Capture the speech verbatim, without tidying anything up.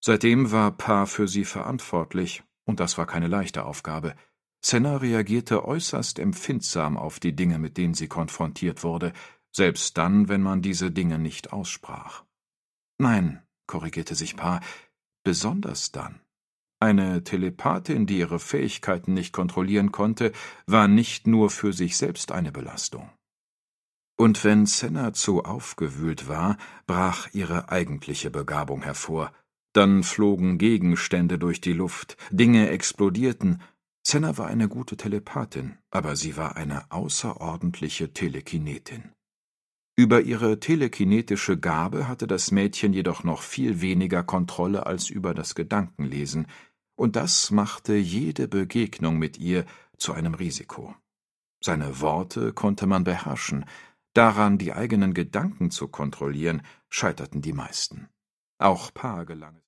Seitdem war Pa für sie verantwortlich, und das war keine leichte Aufgabe. Senna reagierte äußerst empfindsam auf die Dinge, mit denen sie konfrontiert wurde, selbst dann, wenn man diese Dinge nicht aussprach. Nein, korrigierte sich Pa, besonders dann. Eine Telepathin, die ihre Fähigkeiten nicht kontrollieren konnte, war nicht nur für sich selbst eine Belastung. Und wenn Senna zu aufgewühlt war, brach ihre eigentliche Begabung hervor. Dann flogen Gegenstände durch die Luft, Dinge explodierten. Senna war eine gute Telepathin, aber sie war eine außerordentliche Telekinetin. Über ihre telekinetische Gabe hatte das Mädchen jedoch noch viel weniger Kontrolle als über das Gedankenlesen, und das machte jede Begegnung mit ihr zu einem Risiko. Seine Worte konnte man beherrschen, daran, die eigenen Gedanken zu kontrollieren, scheiterten die meisten. Auch Pa gelang es.